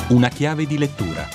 Una chiave di lettura.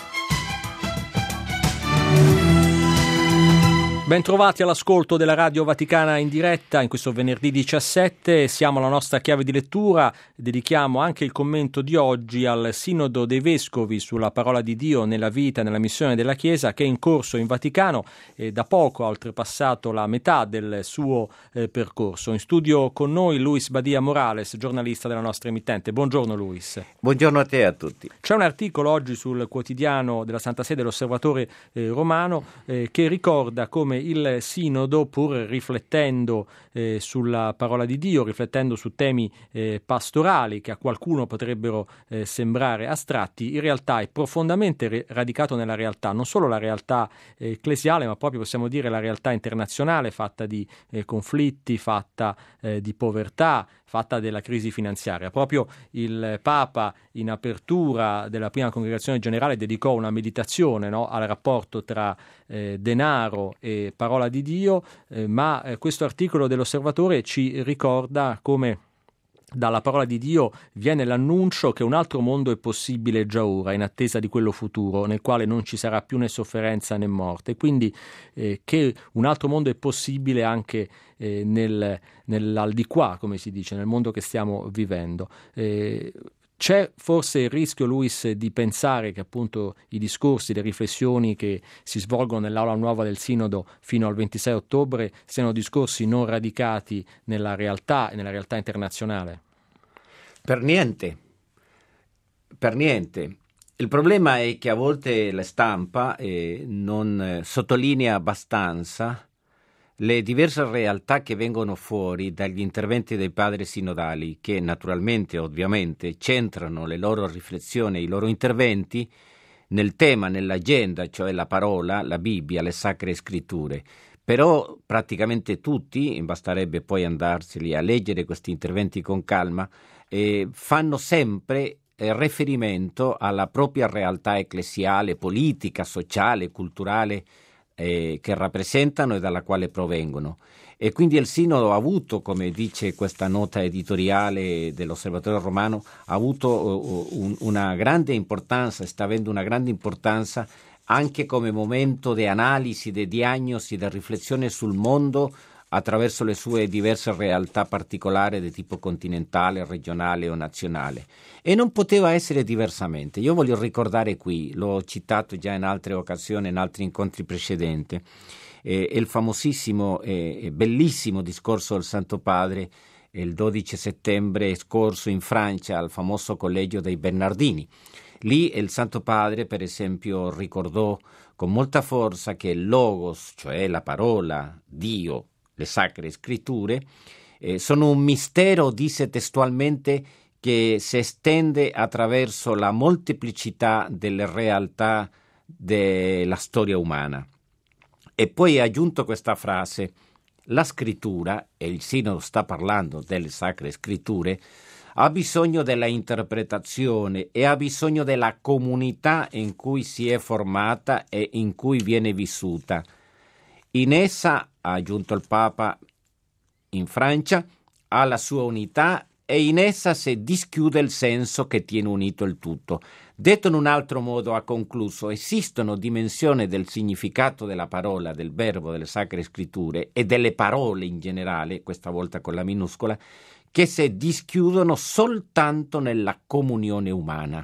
Bentrovati all'ascolto della Radio Vaticana in diretta in questo venerdì 17. Siamo alla nostra chiave di lettura. Dedichiamo anche il commento di oggi al Sinodo dei Vescovi sulla parola di Dio nella vita e nella missione della Chiesa, che è in corso in Vaticano e da poco ha oltrepassato la metà del suo percorso. In studio con noi Luis Badia Morales, giornalista della nostra emittente. Buongiorno Luis. Buongiorno a te e a tutti. C'è un articolo oggi sul quotidiano della Santa Sede, l'Osservatore Romano, che ricorda come il Sinodo, pur riflettendo sulla parola di Dio, riflettendo su temi pastorali che a qualcuno potrebbero sembrare astratti, in realtà è profondamente radicato nella realtà, non solo la realtà ecclesiale, ma proprio possiamo dire la realtà internazionale, fatta di conflitti, fatta di povertà, fatta della crisi finanziaria. Proprio il Papa, in apertura della prima congregazione generale, dedicò una meditazione, al rapporto tra denaro e parola di Dio, ma questo articolo dell'Osservatore ci ricorda come dalla parola di Dio viene l'annuncio che un altro mondo è possibile già ora, in attesa di quello futuro, nel quale non ci sarà più né sofferenza né morte, quindi che un altro mondo è possibile anche nell'aldilà, come si dice, nel mondo che stiamo vivendo. C'è forse il rischio, Luis, di pensare che appunto i discorsi, le riflessioni che si svolgono nell'aula nuova del Sinodo fino al 26 ottobre siano discorsi non radicati nella realtà e nella realtà internazionale? Per niente. Il problema è che a volte la stampa non sottolinea abbastanza le diverse realtà che vengono fuori dagli interventi dei padri sinodali, che naturalmente, ovviamente, centrano le loro riflessioni, i loro interventi nel tema, nell'agenda, cioè la parola, la Bibbia, le sacre scritture. Però praticamente tutti, basterebbe poi andarseli a leggere questi interventi con calma, fanno sempre riferimento alla propria realtà ecclesiale, politica, sociale, culturale, che rappresentano e dalla quale provengono. E quindi il Sinodo ha avuto, come dice questa nota editoriale dell'Osservatore Romano, ha avuto una grande importanza, sta avendo una grande importanza anche come momento di analisi, di diagnosi, di riflessione sul mondo attraverso le sue diverse realtà particolari di tipo continentale, regionale o nazionale. E non poteva essere diversamente. Io voglio ricordare qui, l'ho citato già in altre occasioni, in altri incontri precedenti, il famosissimo e bellissimo discorso del Santo Padre il 12 settembre scorso in Francia al famoso collegio dei Bernardini. Lì il Santo Padre, per esempio, ricordò con molta forza che il Logos, cioè la parola, Dio, le sacre scritture, sono un mistero, disse testualmente, che si estende attraverso la molteplicità delle realtà della storia umana. E poi ha aggiunto questa frase: la scrittura, e il Sinodo sta parlando delle sacre scritture, ha bisogno della interpretazione e ha bisogno della comunità in cui si è formata e in cui viene vissuta. In essa, ha aggiunto il Papa in Francia, ha la sua unità e in essa si dischiude il senso che tiene unito il tutto. Detto in un altro modo, ha concluso, esistono dimensioni del significato della parola, del verbo, delle sacre scritture e delle parole in generale, questa volta con la minuscola, che si dischiudono soltanto nella comunione umana.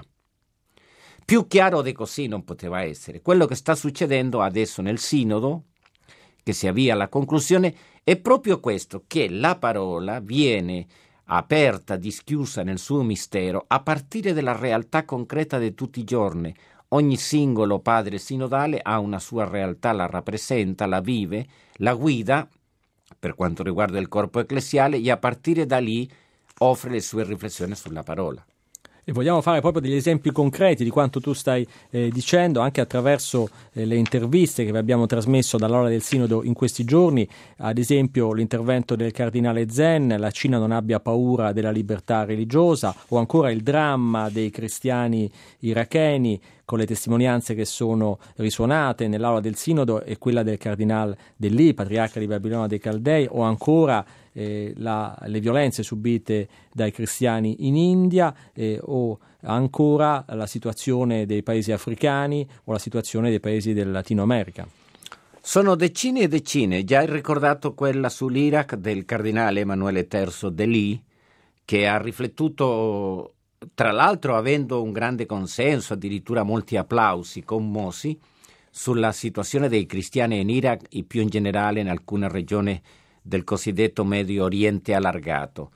Più chiaro di così non poteva essere. Quello che sta succedendo adesso nel Sinodo, che si avvia alla conclusione, è proprio questo, che la parola viene aperta, dischiusa nel suo mistero a partire dalla realtà concreta di tutti i giorni. Ogni singolo padre sinodale ha una sua realtà, la rappresenta, la vive, la guida per quanto riguarda il corpo ecclesiale e a partire da lì offre le sue riflessioni sulla parola. E vogliamo fare proprio degli esempi concreti di quanto tu stai dicendo, anche attraverso le interviste che vi abbiamo trasmesso dall'Aula del Sinodo in questi giorni, ad esempio l'intervento del cardinale Zen, la Cina non abbia paura della libertà religiosa, o ancora il dramma dei cristiani iracheni, con le testimonianze che sono risuonate nell'Aula del Sinodo e quella del cardinale Dellì, patriarca di Babilonia dei Caldei, o ancora le violenze subite dai cristiani in India o ancora la situazione dei paesi africani o la situazione dei paesi del Latino America. Sono decine e decine. Già hai ricordato quella sull'Iraq del cardinale Emanuele III Delì, che ha riflettuto, tra l'altro avendo un grande consenso, addirittura molti applausi commossi, sulla situazione dei cristiani in Iraq e più in generale in alcune regioni del cosiddetto Medio Oriente allargato.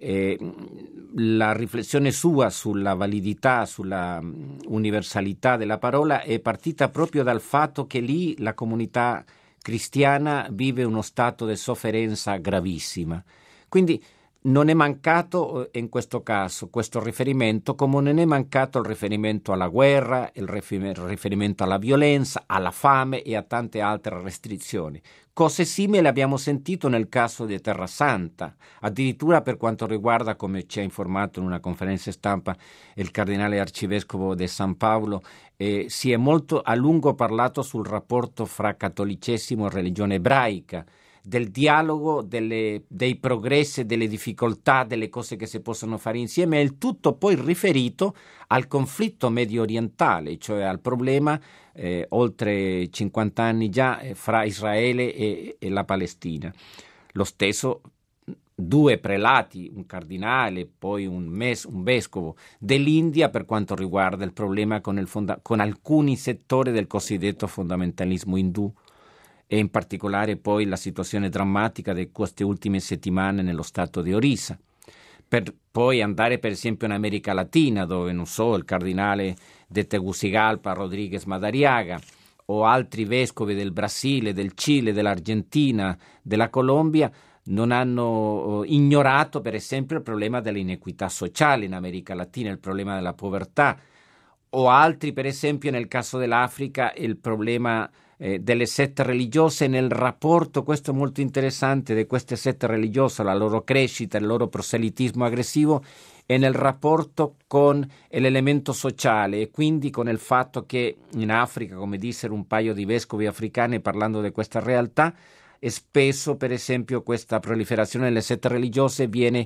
La riflessione sua sulla validità, sulla universalità della parola è partita proprio dal fatto che lì la comunità cristiana vive uno stato di sofferenza gravissima. Quindi non è mancato in questo caso questo riferimento, come non è mancato il riferimento alla guerra, il riferimento alla violenza, alla fame e a tante altre restrizioni. Cose simili abbiamo sentito nel caso di Terra Santa, addirittura per quanto riguarda, come ci ha informato in una conferenza stampa il cardinale arcivescovo di San Paolo, si è molto a lungo parlato sul rapporto fra cattolicesimo e religione ebraica, del dialogo, dei progressi, delle difficoltà, delle cose che si possono fare insieme, e il tutto poi riferito al conflitto medio orientale, cioè al problema oltre 50 anni già fra Israele e la Palestina. Lo stesso, due prelati, un cardinale, poi un vescovo dell'India per quanto riguarda il problema con alcuni settori del cosiddetto fondamentalismo indù, e in particolare poi la situazione drammatica di queste ultime settimane nello stato di Orissa. Per poi andare per esempio in America Latina, dove non so, il cardinale de Tegucigalpa, Rodríguez Madariaga, o altri vescovi del Brasile, del Cile, dell'Argentina, della Colombia, non hanno ignorato per esempio il problema dell'inequità sociale in America Latina, il problema della povertà, o altri per esempio nel caso dell'Africa il problema delle sette religiose nel rapporto, questo è molto interessante, di queste sette religiose, la loro crescita, il loro proselitismo aggressivo e nel rapporto con l'elemento sociale, e quindi con il fatto che in Africa, come dissero un paio di vescovi africani parlando di questa realtà, e spesso per esempio questa proliferazione delle sette religiose viene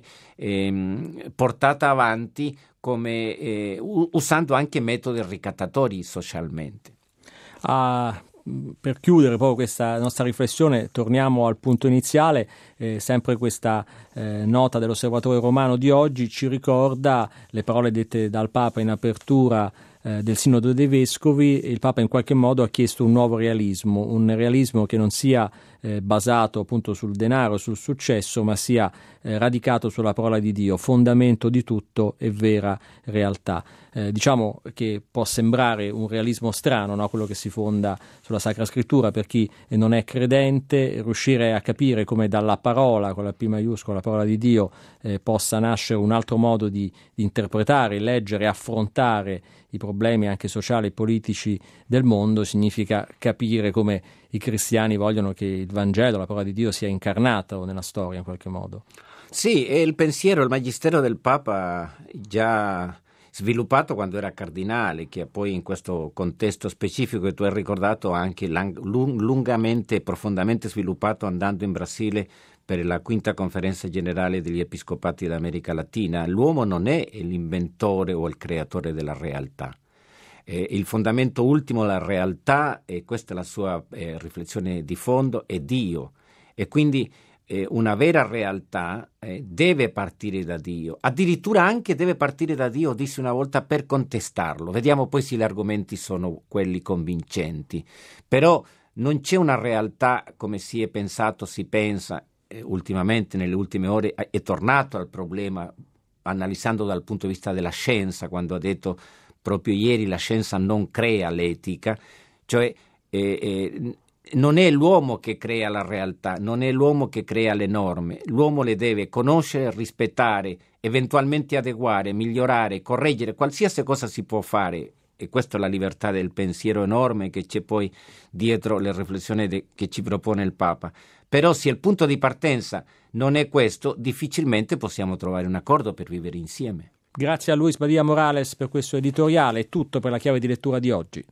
portata avanti come usando anche metodi ricattatori socialmente. Per chiudere proprio questa nostra riflessione torniamo al punto iniziale, sempre questa nota dell'Osservatore Romano di oggi ci ricorda le parole dette dal Papa in apertura del Sinodo dei Vescovi. Il Papa in qualche modo ha chiesto un nuovo realismo, un realismo che non sia basato appunto sul denaro, sul successo, ma sia radicato sulla parola di Dio, fondamento di tutto e vera realtà. Diciamo che può sembrare un realismo strano, no? Quello che si fonda sulla Sacra Scrittura per chi non è credente, riuscire a capire come dalla parola, con la P maiuscola, la parola di Dio, possa nascere un altro modo di interpretare, leggere, affrontare i problemi anche sociali e politici del mondo, significa capire come i cristiani vogliono che il Vangelo, la parola di Dio, sia incarnato nella storia in qualche modo. Sì, e il pensiero, il magistero del Papa già sviluppato quando era cardinale, che poi in questo contesto specifico che tu hai ricordato anche lungamente e profondamente sviluppato andando in Brasile per la quinta conferenza generale degli episcopati d'America Latina. L'uomo non è l'inventore o il creatore della realtà. Il fondamento ultimo della realtà, e questa è la sua riflessione di fondo, è Dio. E quindi una vera realtà deve partire da Dio, addirittura anche deve partire da Dio, disse una volta, per contestarlo. Vediamo poi se gli argomenti sono quelli convincenti, però non c'è una realtà come si è pensato, si pensa ultimamente, nelle ultime ore è tornato al problema analizzando dal punto di vista della scienza, quando ha detto proprio ieri la scienza non crea l'etica, cioè non è l'uomo che crea la realtà, non è l'uomo che crea le norme, l'uomo le deve conoscere, rispettare, eventualmente adeguare, migliorare, correggere, qualsiasi cosa si può fare, e questa è la libertà del pensiero enorme che c'è poi dietro le riflessioni che ci propone il Papa. Però se il punto di partenza non è questo, difficilmente possiamo trovare un accordo per vivere insieme. Grazie a Luis Badia Morales per questo editoriale, è tutto per la chiave di lettura di oggi.